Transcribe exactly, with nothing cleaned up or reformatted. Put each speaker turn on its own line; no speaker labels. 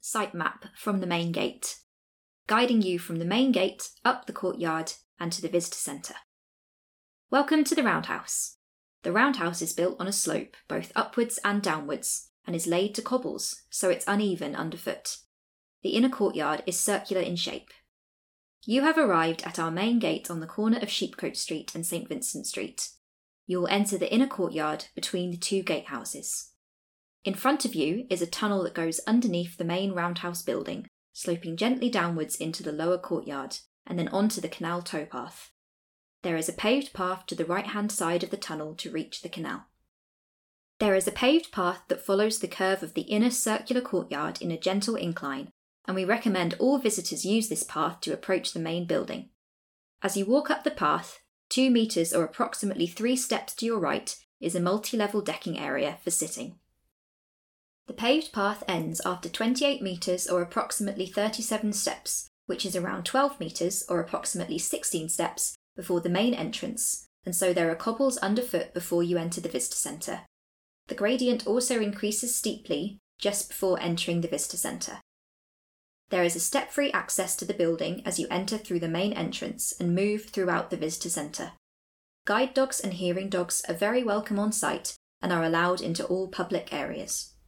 site map from the main gate, guiding you from the main gate up the courtyard and to the visitor centre. Welcome to the Roundhouse. The Roundhouse is built on a slope both upwards and downwards and is laid to cobbles so it's uneven underfoot. The inner courtyard is circular in shape. You have arrived at our main gate on the corner of Sheepcote Street and St Vincent Street. You will enter the inner courtyard between the two gatehouses. In front of you is a tunnel that goes underneath the main Roundhouse building, sloping gently downwards into the lower courtyard and then onto the canal towpath. There is a paved path to the right-hand side of the tunnel to reach the canal. There is a paved path that follows the curve of the inner circular courtyard in a gentle incline, and we recommend all visitors use this path to approach the main building. As you walk up the path, two metres or approximately three steps to your right is a multi-level decking area for sitting. The paved path ends after twenty-eight metres or approximately thirty-seven steps, which is around twelve metres or approximately sixteen steps before the main entrance, and so there are cobbles underfoot before you enter the visitor centre. The gradient also increases steeply just before entering the visitor centre. There is a step-free access to the building as you enter through the main entrance and move throughout the visitor centre. Guide dogs and hearing dogs are very welcome on site and are allowed into all public areas.